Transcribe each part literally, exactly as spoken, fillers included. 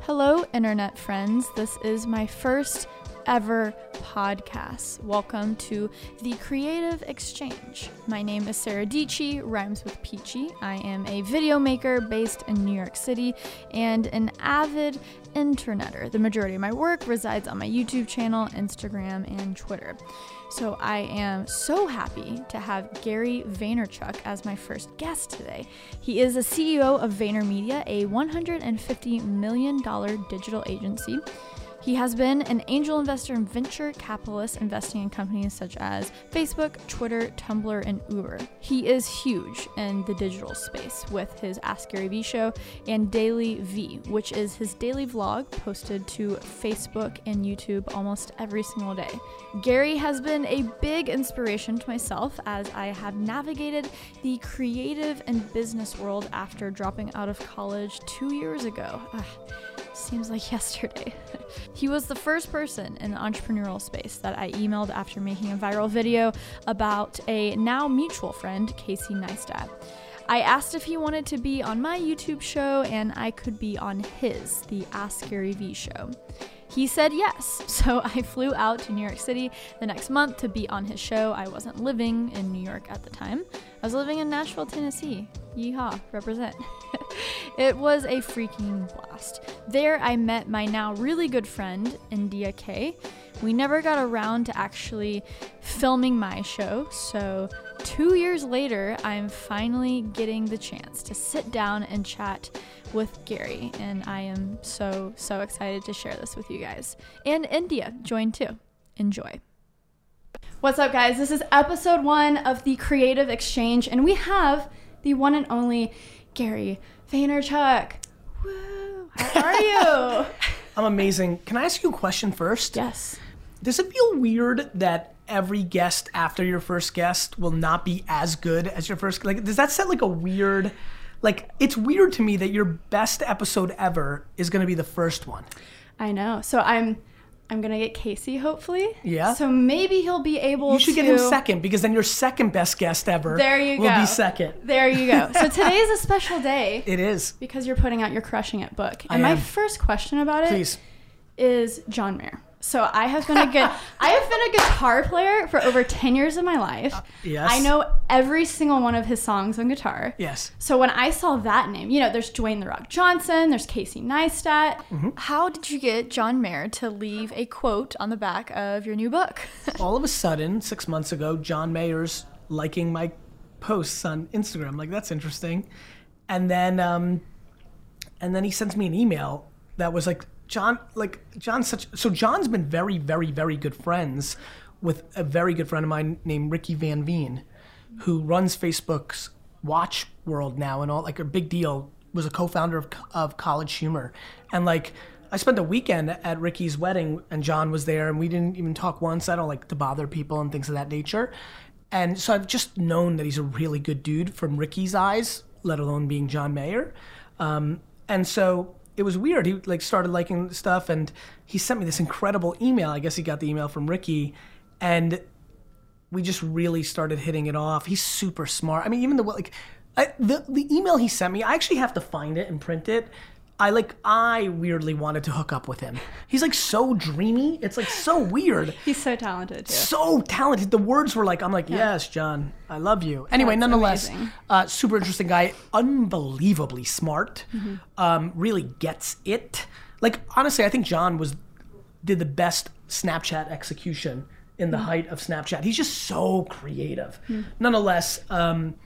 Hello, internet friends. This is my first ever podcast. Welcome to The Creative Exchange. My name is Sarah Dici, rhymes with peachy. I am a video maker based in New York City and an avid interneter. The majority of my work resides on my YouTube channel, Instagram, and Twitter. So I am so happy to have Gary Vaynerchuk as my first guest today. He is the C E O of VaynerMedia, a one hundred fifty million dollars digital agency. He has been an angel investor and venture capitalist, investing in companies such as Facebook, Twitter, Tumblr, and Uber. He is huge in the digital space with his Ask Gary Vee show and Daily V, which is his daily vlog posted to Facebook and YouTube almost every single day. Gary has been a big inspiration to myself as I have navigated the creative and business world after dropping out of college two years ago. Ugh. Seems like yesterday. He was the first person in the entrepreneurial space that I emailed after making a viral video about a now mutual friend, Casey Neistat. I asked if he wanted to be on my YouTube show and I could be on his, the Ask Gary Vee show. He said yes, so I flew out to New York City the next month to be on his show. I wasn't living in New York at the time. I was living in Nashville, Tennessee. Yeehaw, represent. It was a freaking blast. There I met my now really good friend, India K. We never got around to actually filming my show, so two years later, I'm finally getting the chance to sit down and chat with Gary, and I am so, so excited to share this with you guys. And India joined too. Enjoy. What's up, guys? This is episode one of The Creative Exchange, and we have the one and only Gary Vaynerchuk. Woo! How are you? I'm amazing. Can I ask you a question first? Yes. Does it feel weird that every guest after your first guest will not be as good as your first? Like, does that set like a weird, like, it's weird to me that your best episode ever is going to be the first one. I know. So I'm, I'm going to get Casey, hopefully. Yeah. So maybe he'll be able to. You should to... get him second, because then your second best guest ever there you will go. be second. There you go. So today is a special day. It is. Because you're putting out your Crushing It book. I And my am. first question about it Please. is John Mayer. So I have been a good, I have been a guitar player for over ten years of my life. Uh, yes. I know every single one of his songs on guitar. Yes. So when I saw that name, you know, there's Dwayne The Rock Johnson, there's Casey Neistat. Mm-hmm. How did you get John Mayer to leave a quote on the back of your new book? All of a sudden, six months ago, John Mayer's liking my posts on Instagram. Like, that's interesting. And then, um, and then he sends me an email that was like, John, like, John's such, so John's been very, very, very good friends with a very good friend of mine named Ricky Van Veen, who runs Facebook's Watch World now and all, like a big deal, was a co-founder of, of College Humor. And like, I spent a weekend at Ricky's wedding and John was there and we didn't even talk once. I don't like to bother people and things of that nature. And so I've just known that he's a really good dude from Ricky's eyes, let alone being John Mayer. Um, and so it was weird. He like started liking stuff and he sent me this incredible email. I guess he got the email from Ricky and we just really started hitting it off. He's super smart. I mean, even the like I, the the email he sent me, I actually have to find it and print it. I like I weirdly wanted to hook up with him. He's like so dreamy. It's like so weird. He's so talented too. So talented. The words were like, I'm like, yeah. Yes, John, I love you. Anyway, That's nonetheless, amazing. uh, super interesting guy, unbelievably smart, Mm-hmm. um, really gets it. Like, honestly, I think John was did the best Snapchat execution in the mm-hmm. height of Snapchat. He's just so creative. Mm-hmm. Nonetheless, um,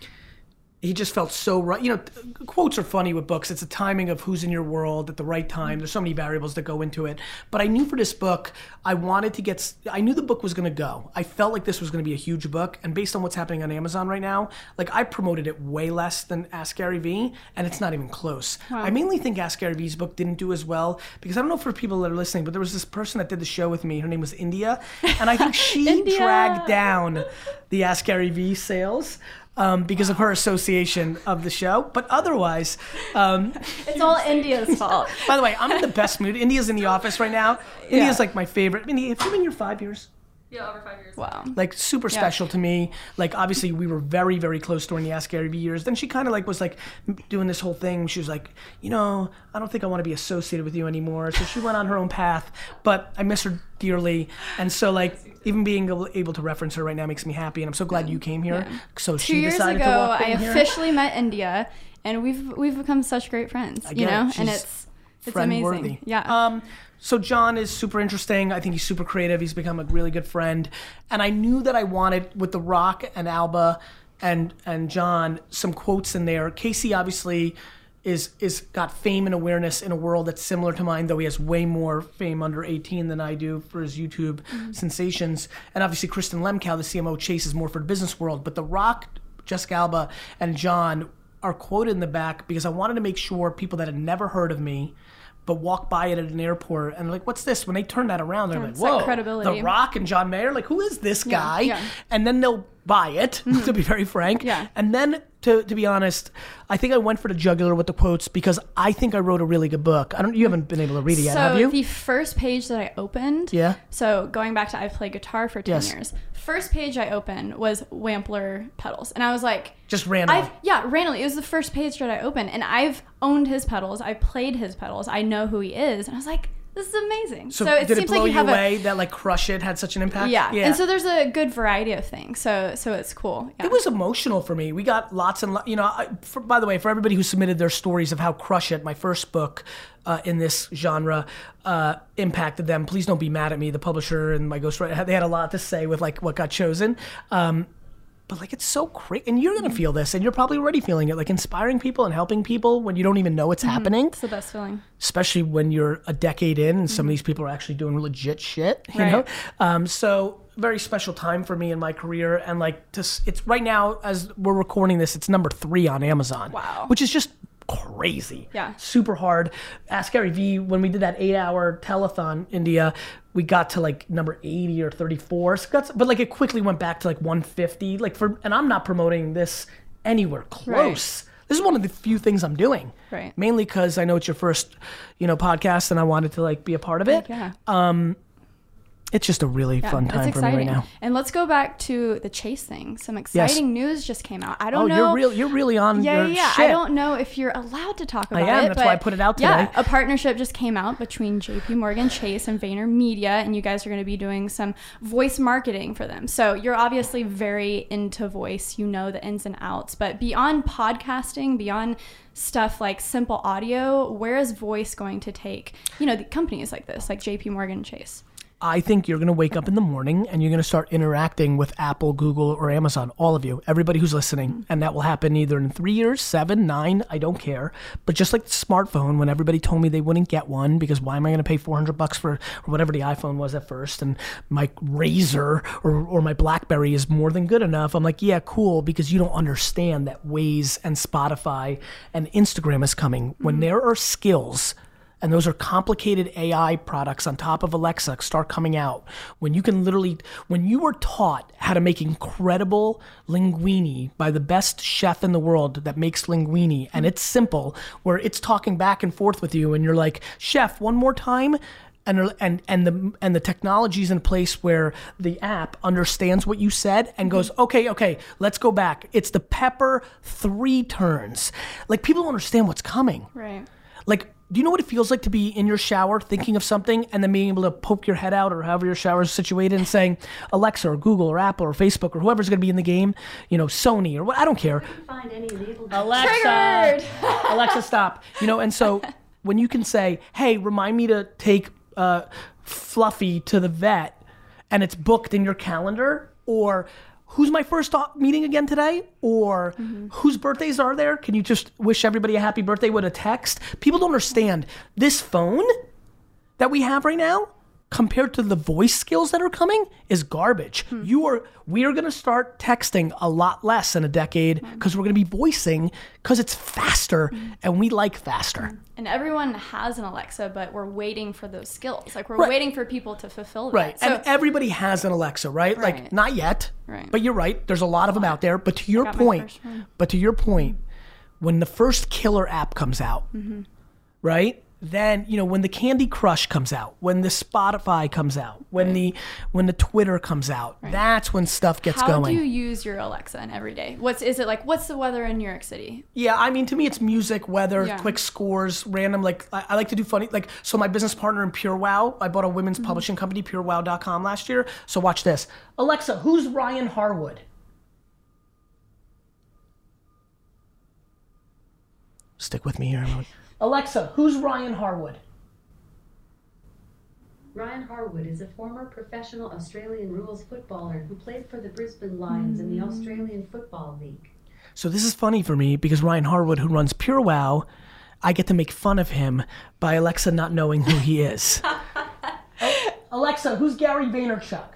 he just felt so right. You know, quotes are funny with books. It's a timing of who's in your world at the right time. There's so many variables that go into it. But I knew for this book, I wanted to get, I knew the book was going to go. I felt like this was going to be a huge book. And based on what's happening on Amazon right now, like I promoted it way less than Ask Gary Vee, and it's not even close. Wow. I mainly think Ask Gary Vee's book didn't do as well because I don't know for people that are listening, but there was this person that did the show with me. Her name was India. And I think she dragged down the Ask Gary Vee sales. Um, because of her association of the show, but otherwise, um, it's all India's fault. By the way, I'm in the best mood. India's in the office right now. India's yeah. like my favorite. I mean, have you been here five years? Yeah, over five years. Wow. Like super Yeah. special to me. Like obviously we were very, very close during the Ask Gary Vee years. Then she kind of like was like doing this whole thing. She was like, you know, I don't think I want to be associated with you anymore. So she went on her own path, but I miss her dearly. And so like even being able, able to reference her right now makes me happy. And I'm so glad you came here. Yeah. So Two she years decided ago, to walk I in here. officially met India, and we've we've become such great friends. I You get it. know, and She's it's it's friend amazing. worthy. Yeah. Um, so John is super interesting. I think he's super creative. He's become a really good friend. And I knew that I wanted, with The Rock and Alba and and John, some quotes in there. Casey obviously is is got fame and awareness in a world that's similar to mine, though he has way more fame under eighteen than I do for his YouTube Mm-hmm. sensations. And obviously Kristen Lemkow, the C M O of Chase, is more for the business world. But The Rock, Jessica Alba, and John are quoted in the back because I wanted to make sure people that had never heard of me but walk by it at an airport and like, what's this? When they turn that around, they're Yeah, like, it's that whoa, credibility. The Rock and John Mayer, like, who is this Yeah, guy? yeah. And then they'll buy it, to be very frank. Yeah. And then, to, to be honest, I think I went for the jugular with the quotes because I think I wrote a really good book. I don't. You haven't been able to read it yet, so have you? the first page that I opened, Yeah. So going back to I've played guitar for ten Yes. years. First page I opened was Wampler pedals, and I was like, Just random. I've yeah, randomly. It was the first page that I opened, and I've owned his pedals. I've played his pedals. I know who he is, and I was like, this is amazing. so, So, it did seems it blow like you you have away a that like Crush It had such an impact? yeah. and so there's a good variety of things. So so it's cool. Yeah. It was emotional for me. We got lots and lo- you know. I, for, by the way, for everybody who submitted their stories of how Crush It, my first book uh, in this genre, uh, impacted them, please don't be mad at me. The publisher and my ghostwriter, they had a lot to say with like what got chosen. Um, but like it's so great, and you're gonna feel this, and you're probably already feeling it. Like inspiring people and helping people when you don't even know it's happening. It's the best feeling. Especially when you're a decade in and some of these people are actually doing legit shit, you Right. know? Um, so very special time for me in my career. And like, to, s- it's right now, as we're recording this, it's number three on Amazon. Wow. Which is just crazy. Yeah. Super hard. Ask Gary Vee, when we did that eight hour telethon, India, we got to like number eighty or thirty-four. So that's, but like it quickly went back to like one fifty. Like for, and I'm not promoting this anywhere close. This is one of the few things I'm doing. Right. Mainly because I know it's your first, you know, podcast, and I wanted to like be a part of it. Yeah. It's just a really Yeah, fun it's time for me exciting. right now. And let's go back to the Chase thing. Some exciting news just came out. I don't Oh, know. you're real. You're really on Yeah, your yeah, yeah. shit. I don't know if you're allowed to talk about it. am, that's why I but put it out Yeah, today. a partnership just came out between J P Morgan Chase and VaynerMedia, and you guys are going to be doing some voice marketing for them. So you're obviously very into voice. You know the ins and outs. But beyond podcasting, beyond stuff like simple audio, where is voice going to take, you know, the companies like this, like J P Morgan Chase? I think you're going to wake up in the morning and you're going to start interacting with Apple, Google, or Amazon, all of you, everybody who's listening. And that will happen either in three years, seven, nine, I don't care. But just like the smartphone, when everybody told me they wouldn't get one because why am I going to pay four hundred bucks for or whatever the iPhone was at first, and my Razor or, or my BlackBerry is more than good enough. I'm like, yeah, cool, because you don't understand that Waze and Spotify and Instagram is coming. When there are skills, and those are complicated A I products on top of Alexa start coming out, when you can literally, when you were taught how to make incredible linguine by the best chef in the world that makes linguine, and it's simple, where it's talking back and forth with you, and you're like, chef, one more time, and and and the and the technology's in a place where the app understands what you said and goes, okay, okay, let's go back. It's the pepper three turns. Like, people don't understand what's coming. Right. Like, do you know what it feels like to be in your shower thinking of something and then being able to poke your head out or however your shower is situated and saying, Alexa or Google or Apple or Facebook or whoever's going to be in the game, you know, Sony or what, I don't care. Find any legal Alexa, Triggered. Alexa, stop. You know, and so when you can say, hey, remind me to take uh, Fluffy to the vet, and it's booked in your calendar, or who's my first meeting again today? Or mm-hmm. whose birthdays are there? Can you just wish everybody a happy birthday with a text? People don't understand. This phone that we have right now, compared to the voice skills that are coming, is garbage. Hmm. You are, we are gonna start texting a lot less in a decade because we're gonna be voicing because it's faster mm. and we like faster. And everyone has an Alexa, but we're waiting for those skills. Like, we're Right. waiting for people to fulfill that. Right, So, and everybody has an Alexa, right? Right. Like, not yet, Right. but you're right. There's a lot of them out there. But to your got my point, first one. but to your point, when the first killer app comes out, Mm-hmm. right? then, you know, when the Candy Crush comes out, when the Spotify comes out, when Right. the when the Twitter comes out, Right. that's when stuff gets How going. do you use your Alexa in every day? What's is it like? What's the weather in New York City? Yeah, I mean, to me, it's music, weather, Yeah. quick scores, random. Like, I, I like to do funny. Like, so my business partner in Pure Wow, I bought a women's Mm-hmm. publishing company, pure wow dot com, last year. So watch this. Alexa, who's Ryan Harwood? Stick with me here. Emily. Alexa, who's Ryan Harwood? Ryan Harwood is a former professional Australian rules footballer who played for the Brisbane Lions in the Australian Football League. So this is funny for me because Ryan Harwood, who runs Pure Wow, I get to make fun of him by Alexa not knowing who he is. Alexa, who's Gary Vaynerchuk?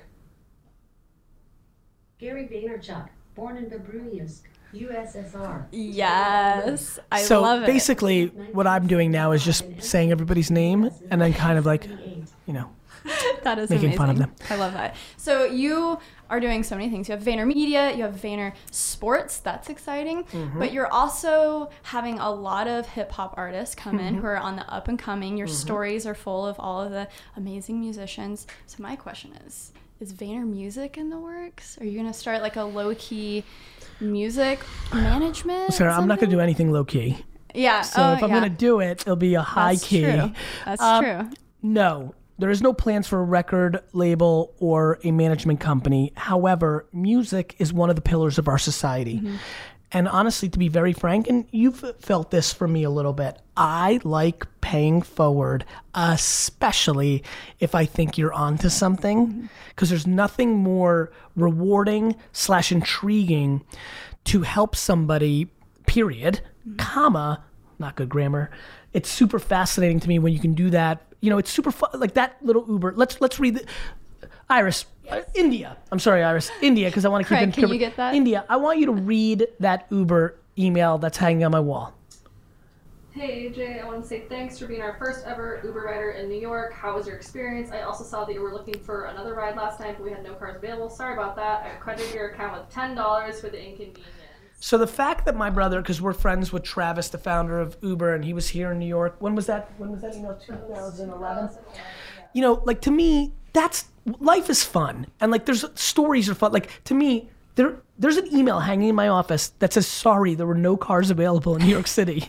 Gary Vaynerchuk, born in Babruysk, U S S R. Yes, I so love it. basically, what I'm doing now is just saying everybody's name and then kind of like, you know, That is making amazing. fun of them. I love that. So you are doing so many things. You have Vayner Media, you have Vayner Sports. That's exciting. Mm-hmm. But you're also having a lot of hip hop artists come Mm-hmm. in who are on the up and coming. Your stories are full of all of the amazing musicians. So my question is, is Vayner Music in the works? Are you going to start like a low key music management? Sarah, I'm not going to do something? anything low key. Yeah. So oh, if I'm yeah. going to do it, it'll be a high That's key. True. That's Um, true. No, there is no plans for a record label or a management company. However, music is one of the pillars of our society. Mm-hmm. And honestly, to be very frank, and you've felt this from me a little bit, I like paying forward, especially if I think you're onto something, because there's nothing more rewarding slash intriguing to help somebody, period, comma, not good grammar. It's super fascinating to me when you can do that. You know, it's super fun, like that little Uber. Let's let's read the Iris, uh, India. I'm sorry, Iris, India, because I want to keep Craig, it. can you get that? India, I want you to read that Uber email that's hanging on my wall. Hey A J, I want to say thanks for being our first ever Uber rider in New York. How was your experience? I also saw that you were looking for another ride last night, but we had no cars available. Sorry about that. I credited your account with ten dollars for the inconvenience. So the fact that my brother, because we're friends with Travis, the founder of Uber, and he was here in New York. When was that? When was that email? two thousand eleven. You know, like to me, that's life is fun, and like there's stories are fun. Like to me, there there's an email hanging in my office that says, "Sorry, there were no cars available in New York City."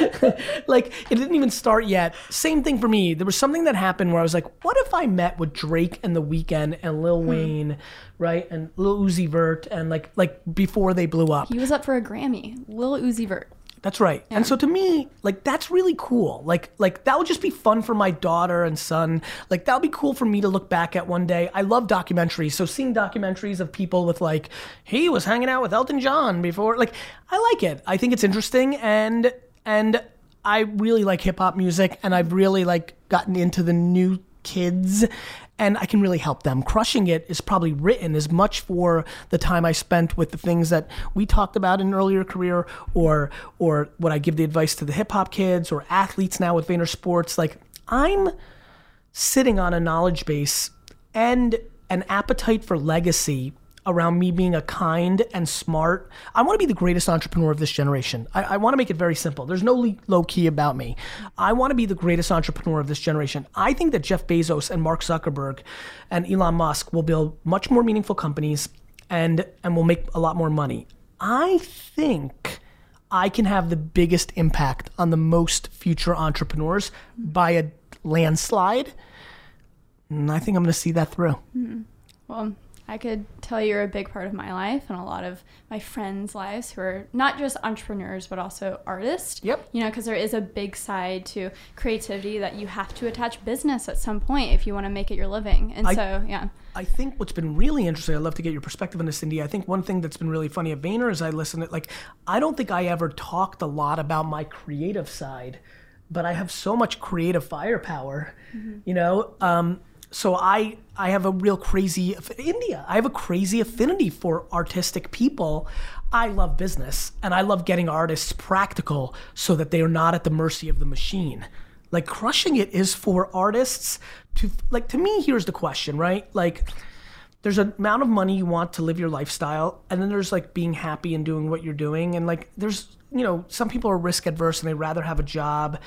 Like it didn't even start yet. Same thing for me. There was something that happened where I was like, "What if I met with Drake and The Weeknd and Lil Wayne, right, and Lil Uzi Vert, and like like before they blew up?" He was up for a Grammy. Lil Uzi Vert. That's right. And so to me, like that's really cool. Like like that would just be fun for my daughter and son. Like that would be cool for me to look back at one day. I love documentaries. So seeing documentaries of people with like, he was hanging out with Elton John before, like I like it. I think it's interesting, and and I really like hip hop music, and I've really like gotten into the new kids, and I can really help them. Crushing It is probably written as much for the time I spent with the things that we talked about in an earlier career, or or what I give the advice to the hip hop kids or athletes now with Vayner Sports. Like I'm sitting on a knowledge base and an appetite for legacy around me being a kind and smart. I want to be the greatest entrepreneur of this generation. I, I want to make it very simple. There's no le- low key about me. I want to be the greatest entrepreneur of this generation. I think that Jeff Bezos and Mark Zuckerberg and Elon Musk will build much more meaningful companies and and will make a lot more money. I think I can have the biggest impact on the most future entrepreneurs by a landslide. And I think I'm going to see that through. Well, I could tell you're a big part of my life and a lot of my friends' lives who are not just entrepreneurs, but also artists. Yep. You know, because there is a big side to creativity that you have to attach business at some point if you want to make it your living. And I- so, yeah. I think what's been really interesting, I'd love to get your perspective on this, Cindy. I think one thing that's been really funny at Vayner is I listen to, like, I don't think I ever talked a lot about my creative side, but I have so much creative firepower, you know? Um, so I I have a real crazy, India, I have a crazy affinity for artistic people. I love business, and I love getting artists practical so that they are not at the mercy of the machine. Like Crushing It is for artists to, like, to me, here's the question, right? Like, there's an amount of money you want to live your lifestyle, and then there's like being happy and doing what you're doing. And like, there's, you know, some people are risk adverse and they rather have a job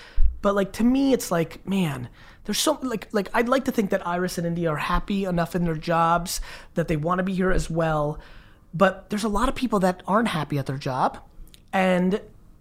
But like to me, it's like, man, there's so like like I'd like to think that Iris and India are happy enough in their jobs that they want to be here as well. But there's a lot of people that aren't happy at their job, and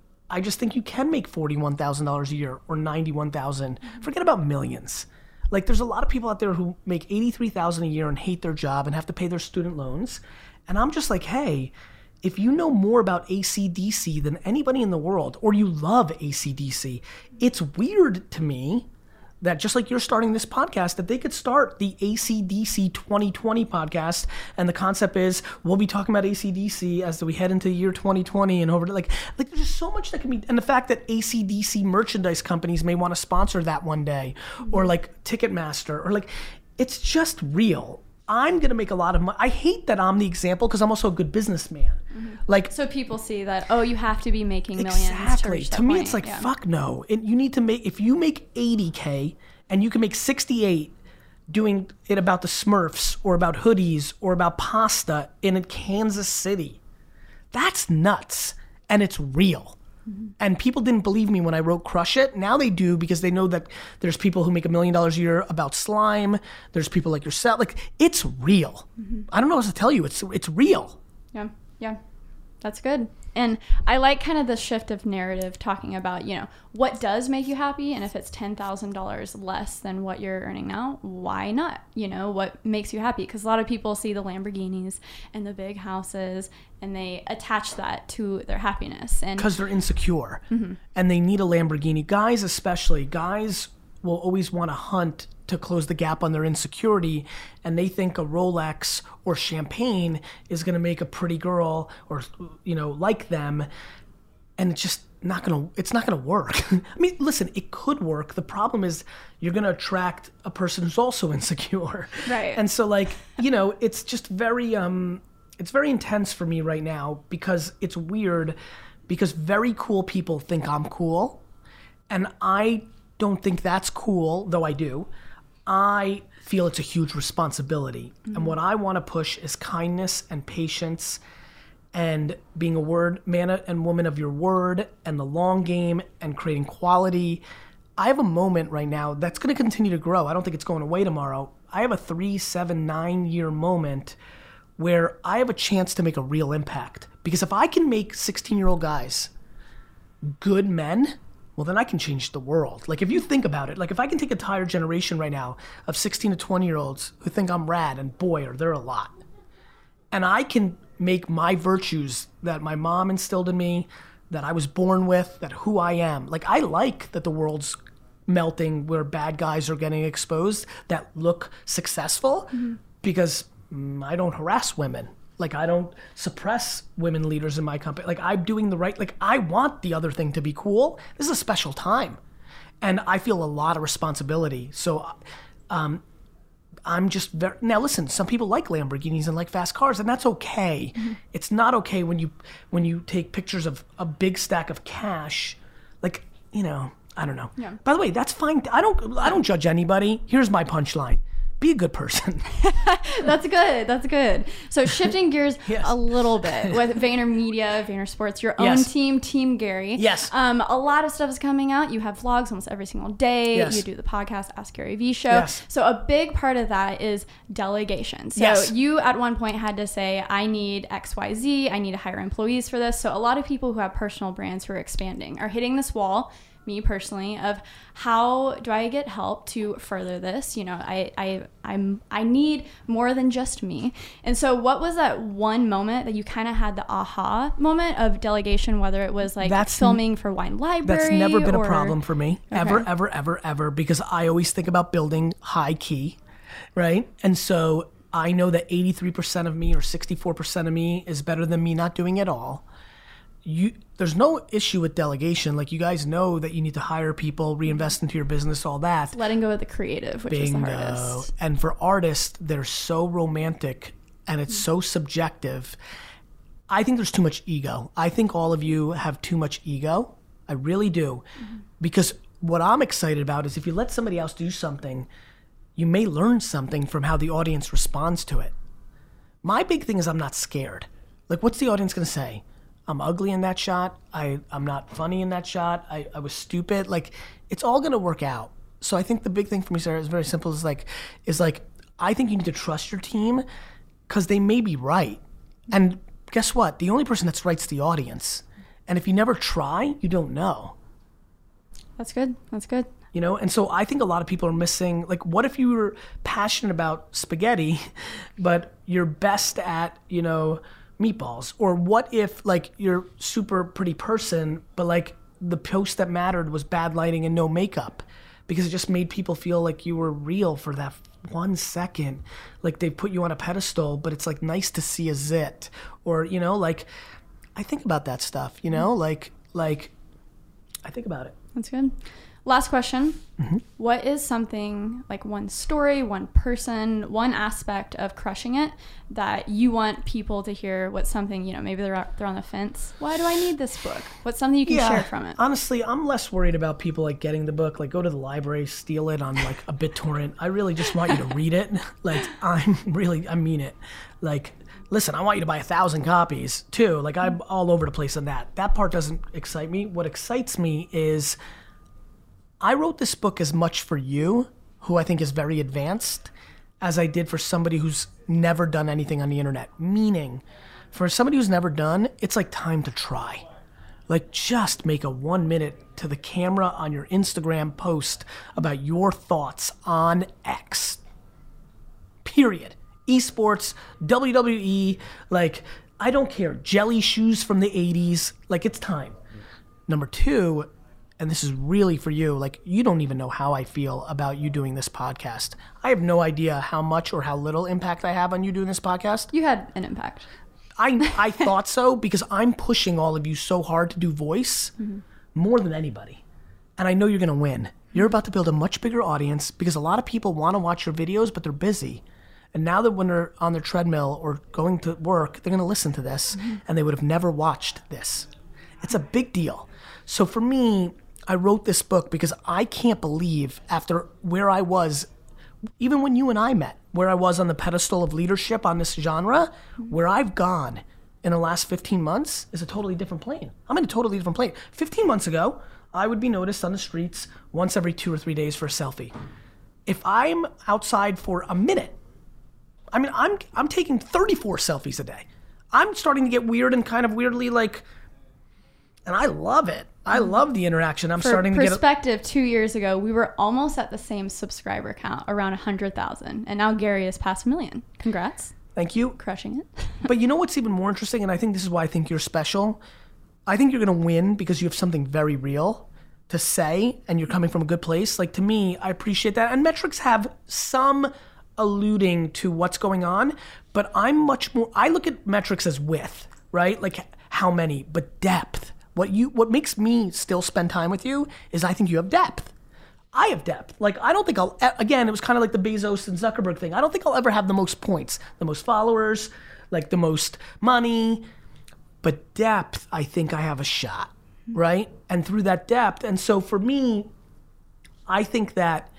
I just think you can make forty-one thousand dollars a year or ninety-one thousand dollars. Forget about millions. Like there's a lot of people out there who make eighty-three thousand dollars a year and hate their job and have to pay their student loans. And I'm just like, hey, if you know more about A C D C than anybody in the world, or you love A C D C, it's weird to me that just like you're starting this podcast, that they could start the A C D C twenty twenty podcast, and the concept is we'll be talking about A C D C as we head into the year twenty twenty and over to like, like there's just so much that can be, and the fact that A C D C merchandise companies may want to sponsor that one day, or like Ticketmaster, or like, it's just real. I'm gonna make a lot of money. I hate that I'm the example because I'm also a good businessman. Mm-hmm. Like, so people see that, oh, you have to be making millions. Exactly. To, reach to that me, point. it's like, yeah. fuck no. It, you need to make, if you make eighty K and you can make sixty-eight doing it about the Smurfs or about hoodies or about pasta in Kansas City, that's nuts. And it's real. Mm-hmm. And people didn't believe me when I wrote Crush It. Now they do, because they know that there's people who make a million dollars a year about slime. There's people like yourself. Like, it's real. Mm-hmm. I don't know what to tell you. It's it's real. Yeah, yeah. That's good. And I like kind of the shift of narrative, talking about, you know, what does make you happy, and if it's ten thousand dollars less than what you're earning now, why not? You know, what makes you happy? Because a lot of people see the Lamborghinis and the big houses, and they attach that to their happiness. And because they're insecure, mm-hmm. and they need a Lamborghini. Guys especially, guys will always want to hunt to close the gap on their insecurity, and they think a Rolex or champagne is going to make a pretty girl, or, you know, like them, and it's just not going to, it's not going to work. I mean, listen, it could work. The problem is you're going to attract a person who's also insecure. Right. And so, like, you know, it's just very, um, it's very intense for me right now, because it's weird, because very cool people think I'm cool, and I don't think that's cool, though I do. I feel it's a huge responsibility. Mm-hmm. And what I want to push is kindness and patience and being a word man and woman of your word, and the long game, and creating quality. I have a moment right now that's going to continue to grow. I don't think it's going away tomorrow. I have a three, seven, nine year moment where I have a chance to make a real impact. Because if I can make sixteen year old guys good men, well, then I can change the world. Like, if you think about it, like if I can take an entire generation right now of sixteen to twenty year olds who think I'm rad, and boy, are there a lot, and I can make my virtues that my mom instilled in me, that I was born with, that who I am. Like, I like that the world's melting, where bad guys are getting exposed that look successful, mm-hmm. because mm, I don't harass women. Like, I don't suppress women leaders in my company. Like, I'm doing the right, like, I want the other thing to be cool. This is a special time. And I feel a lot of responsibility. So um, I'm just very, now listen, some people like Lamborghinis and like fast cars, and that's okay. Mm-hmm. It's not okay when you, when you take pictures of a big stack of cash. Like, you know, I don't know. Yeah. By the way, that's fine. I don't, I don't judge anybody. Here's my punchline. Be a good person. That's good. That's good. So shifting gears yes. a little bit with VaynerMedia, VaynerSports, your own yes. team, Team Gary. Yes. Um, a lot of stuff is coming out. You have vlogs almost every single day. Yes. You do the podcast, Ask Gary Vee show. Yes. So a big part of that is delegation. So yes. you at one point had to say, I need X, Y, Z. I need to hire employees for this. So a lot of people who have personal brands who are expanding are hitting this wall, me personally, of how do I get help to further this? You know, I, I, I'm, I need more than just me. And so what was that one moment that you kind of had the aha moment of delegation, whether it was like that's filming for Wine Library? That's never been or... a problem for me, okay. ever, ever, ever, ever, because I always think about building high key, right? And so I know that eighty-three percent of me or sixty-four percent of me is better than me not doing it all. You, there's no issue with delegation. Like, you guys know that you need to hire people, reinvest into your business, all that. It's letting go of the creative, which Bingo. is the hardest. And for artists, they're so romantic and it's mm-hmm. so subjective. I think there's too much ego. I think all of you have too much ego. I really do. Mm-hmm. Because what I'm excited about is if you let somebody else do something, you may learn something from how the audience responds to it. My big thing is I'm not scared. Like, what's the audience going to say? I'm ugly in that shot. I, I'm not funny in that shot. I, I was stupid. Like, it's all gonna work out. So I think the big thing for me, Sarah, is very simple. Is like, is like, I think you need to trust your team because they may be right. And guess what? The only person that's right's the audience. And if you never try, you don't know. That's good. That's good. You know, and so I think a lot of people are missing, like, what if you were passionate about spaghetti, but you're best at, you know, meatballs? Or what if, like, you're super pretty person, but, like, the post that mattered was bad lighting and no makeup because it just made people feel like you were real for that one second. Like, they put you on a pedestal, but it's, like, nice to see a zit. Or, you know, like, I think about that stuff, you know? Like, like, I think about it. That's good. Last question. Mm-hmm. What is something, like one story, one person, one aspect of Crushing It that you want people to hear? What's something, you know, maybe they're, they're on the fence. Why do I need this book? What's something you can Yeah, share from it? Honestly, I'm less worried about people like getting the book, like go to the library, steal it on like a BitTorrent. I really just want you to read it. Like, I'm really, I mean it. Like, listen, I want you to buy a thousand copies too. Like, I'm all over the place on that. That part doesn't excite me. What excites me is I wrote this book as much for you, who I think is very advanced, as I did for somebody who's never done anything on the internet. Meaning, for somebody who's never done, it's like time to try. Like, just make a one minute to the camera on your Instagram post about your thoughts on X. Period. Esports, W W E, like, I don't care. Jelly shoes from the eighties. Like, it's time. Number two, and this is really for you, like, you don't even know how I feel about you doing this podcast. I have no idea how much or how little impact I have on you doing this podcast. You had an impact. I I thought so because I'm pushing all of you so hard to do voice mm-hmm. more than anybody. And I know you're gonna win. You're about to build a much bigger audience because a lot of people wanna watch your videos, but they're busy. And now that when they're on their treadmill or going to work, they're gonna listen to this mm-hmm. and they would have never watched this. It's a big deal. So for me, I wrote this book because I can't believe after where I was, even when you and I met, where I was on the pedestal of leadership on this genre, where I've gone in the last fifteen months is a totally different plane. I'm in a totally different plane. fifteen months ago, I would be noticed on the streets once every two or three days for a selfie. If I'm outside for a minute, I mean, I'm I'm taking thirty-four selfies a day. I'm starting to get weird and kind of weirdly like, and I love it. I love the interaction. I'm For starting to get perspective, two years ago, we were almost at the same subscriber count, around one hundred thousand. And now Gary has passed a million. Congrats. Thank you. Crushing it. But you know what's even more interesting, and I think this is why I think you're special? I think you're going to win because you have something very real to say, and you're coming from a good place. Like, to me, I appreciate that. And metrics have some alluding to what's going on, but I'm much more, I look at metrics as width, right? Like, how many, but depth. What you what makes me still spend time with you is I think you have depth. I have depth. Like, I don't think I'll, again, it was kind of like the Bezos and Zuckerberg thing. I don't think I'll ever have the most points, the most followers, like the most money, but depth, I think I have a shot, right? And through that depth, and so for me, I think that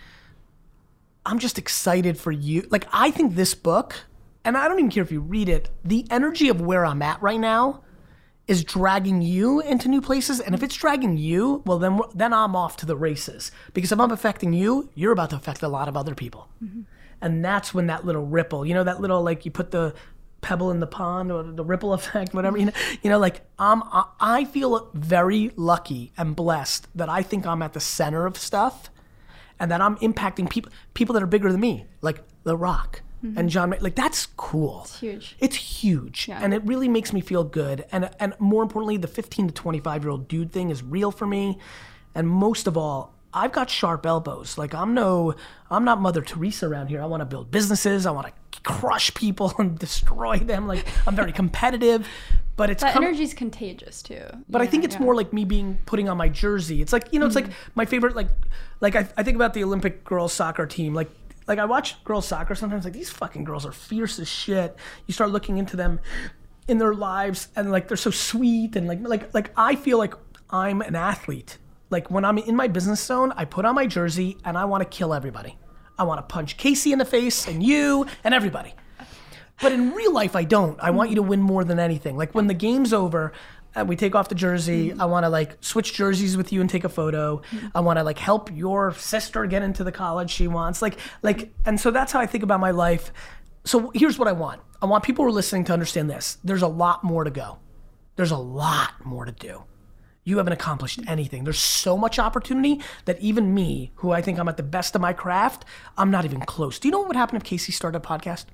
I'm just excited for you. Like, I think this book, and I don't even care if you read it, the energy of where I'm at right now is dragging you into new places. And if it's dragging you, well, then then I'm off to the races. Because if I'm affecting you, you're about to affect a lot of other people. Mm-hmm. And that's when that little ripple, you know, that little, like, you put the pebble in the pond or the ripple effect, whatever, you know, you know, like, um, I feel very lucky and blessed that I think I'm at the center of stuff and that I'm impacting people, people that are bigger than me, like The Rock. Mm-hmm. And John, like, that's cool. It's huge. It's huge. Yeah. And it really makes me feel good. And and more importantly, the fifteen to twenty-five year old dude thing is real for me. And most of all, I've got sharp elbows. Like, I'm no, I'm not Mother Teresa around here. I want to build businesses. I want to crush people and destroy them. Like, I'm very competitive. But it's that com- energy's contagious too. But yeah, I think it's yeah. more like me being putting on my jersey. It's like, you know, mm-hmm. it's like my favorite, like, like I, I think about the Olympic girls soccer team. Like, Like, I watch girls soccer sometimes, like, these fucking girls are fierce as shit. You start looking into them in their lives, and, like, they're so sweet, and, like, like, like I feel like I'm an athlete. Like, when I'm in my business zone, I put on my jersey, and I want to kill everybody. I want to punch Casey in the face, and you, and everybody. But in real life, I don't. I want you to win more than anything. Like, when the game's over, and we take off the jersey. Mm-hmm. I want to like switch jerseys with you and take a photo. Mm-hmm. I want to like help your sister get into the college she wants. Like, like, and so that's how I think about my life. So here's what I want. I want people who are listening to understand this. There's a lot more to go. There's a lot more to do. You haven't accomplished anything. There's so much opportunity that even me, who I think I'm at the best of my craft, I'm not even close. Do you know what would happen if Casey started a podcast?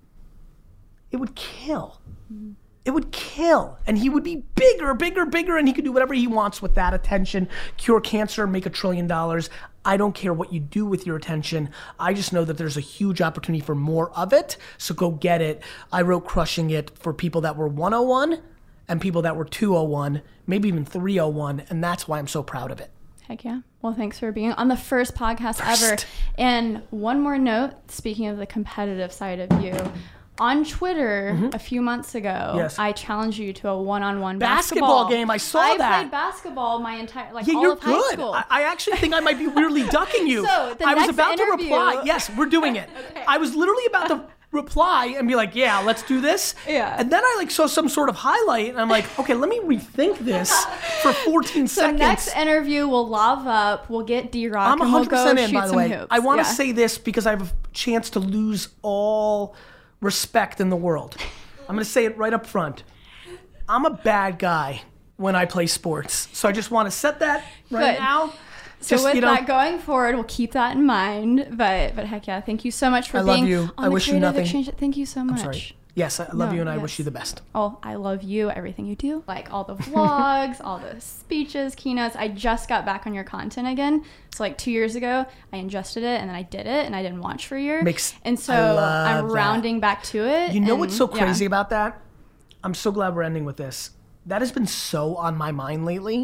It would kill. Mm-hmm. It would kill. And he would be bigger, bigger, bigger, and he could do whatever he wants with that attention, cure cancer, make a trillion dollars. I don't care what you do with your attention. I just know that there's a huge opportunity for more of it, so go get it. I wrote Crushing It for people that were one oh one and people that were two oh one, maybe even three oh one, and that's why I'm so proud of it. Heck yeah. Well, thanks for being on the first podcast first. ever. And one more note, speaking of the competitive side of you, on Twitter mm-hmm. a few months ago, yes. I challenged you to a one-on-one basketball, basketball game. I saw I that. I played basketball my entire, like yeah, all you're of high good. school. I, I actually think I might be weirdly ducking you. So the I was next about interview... to reply. Yes, we're doing it. Okay. I was literally about to reply and be like, yeah, let's do this. Yeah. And then I like saw some sort of highlight and I'm like, okay, let me rethink this for fourteen so seconds. So next interview, we'll love up, we'll get D-Rock, I'm and we'll go in, shoot by the some way. hoops. I want to yeah. say this because I have a chance to lose all respect in the world. I'm going to say it right up front. I'm a bad guy when I play sports. So I just want to set that right Good. now. So just, with you know, that going forward, we'll keep that in mind. But but heck yeah, thank you so much for I being love you. on I the wish you Creative nothing. Exchange. Thank you so much. I'm sorry. Yes, I love no, you and I yes. wish you the best. Oh, I love you, everything you do. Like all the vlogs, all the speeches, keynotes. I just got back on your content again. So like two years ago, I ingested it and then I did it and I didn't watch for a year. Makes, and so I'm that. rounding back to it. You know and, what's so crazy yeah. about that? I'm so glad we're ending with this. That has been so on my mind lately.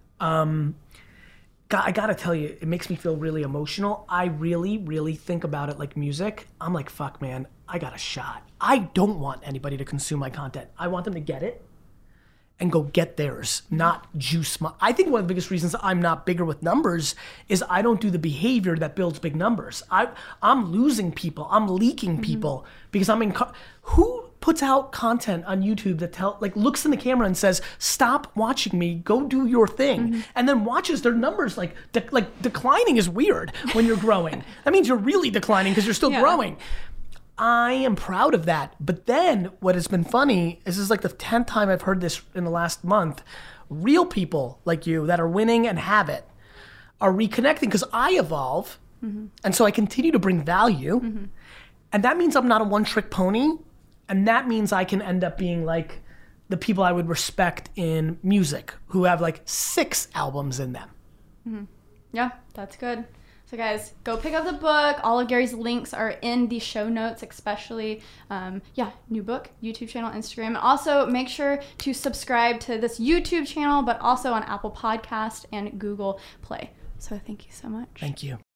Um, God, I gotta tell you, it makes me feel really emotional. I really, really think about it like music. I'm like, fuck, man, I got a shot. I don't want anybody to consume my content. I want them to get it and go get theirs, not juice my... I think one of the biggest reasons I'm not bigger with numbers is I don't do the behavior that builds big numbers. I, I'm losing people. I'm leaking mm-hmm. people because I'm in... Co- Who puts out content on YouTube that tell, like looks in the camera and says, stop watching me, go do your thing. Mm-hmm. And then watches their numbers like, de- like declining is weird when you're growing. That means you're really declining because you're still yeah. growing. I am proud of that. But then what has been funny, this is like the tenth time I've heard this in the last month, real people like you that are winning and have it are reconnecting because I evolve. Mm-hmm. And so I continue to bring value. Mm-hmm. And that means I'm not a one-trick pony. And that means I can end up being like the people I would respect in music who have like six albums in them. Mm-hmm. Yeah, that's good. So guys, go pick up the book. All of Gary's links are in the show notes, especially, um, yeah, new book, YouTube channel, Instagram. And also make sure to subscribe to this YouTube channel, but also on Apple Podcast and Google Play. So thank you so much. Thank you.